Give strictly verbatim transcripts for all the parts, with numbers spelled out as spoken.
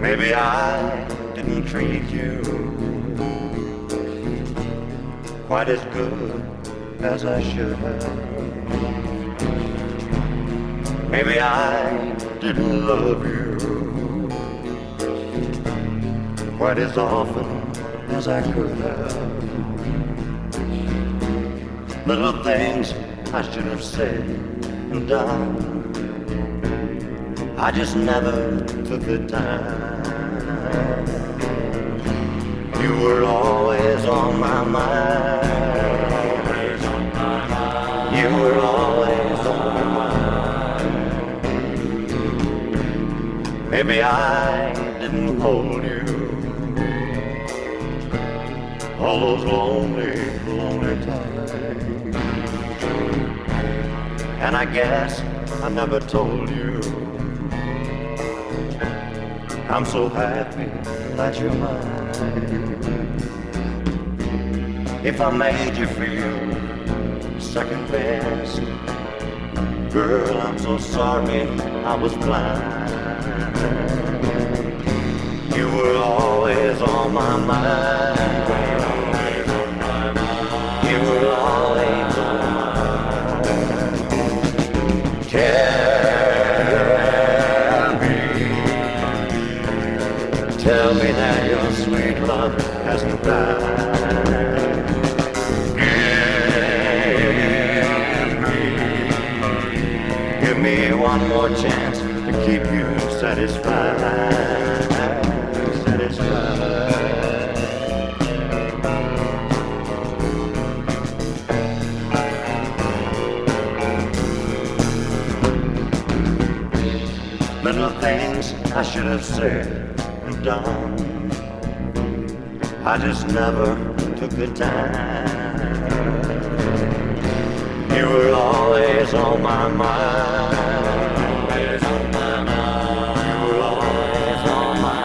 Maybe I didn't treat you quite as good as I should have. Maybe I didn't love you quite as often as I could have. Little things I should have said and done, I just never took the time. You were always on my mind. You were always on my mind. Maybe I didn't hold you all those lonely, lonely times. And I guess I never told you I'm so happy that you're mine. If I made you feel second best, girl, I'm so sorry I was blind. You were always on my mind. You were always on my mind. Tell me, tell me that your sweet love hasn't died. Give me one more chance to keep you satisfied, satisfied. Little things I should have said and done, I just never took the time. You were always on my mind. Always on my mind. You were always on my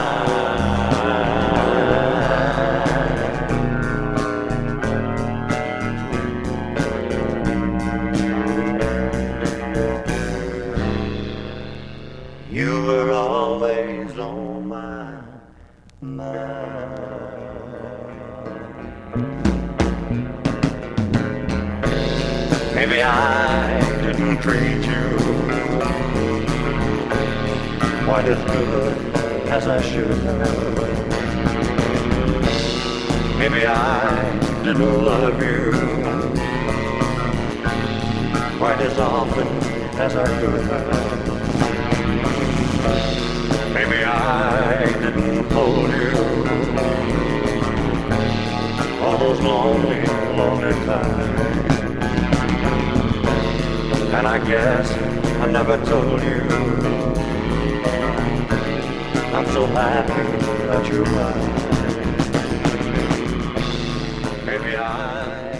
mind. You were always on my mind. Maybe I didn't treat you quite as good as I should have. Maybe I didn't love you quite as often as I could have. Maybe I didn't hold you all those lonely, lonely times. And I guess I never told you I'm so happy that you're mine. Maybe I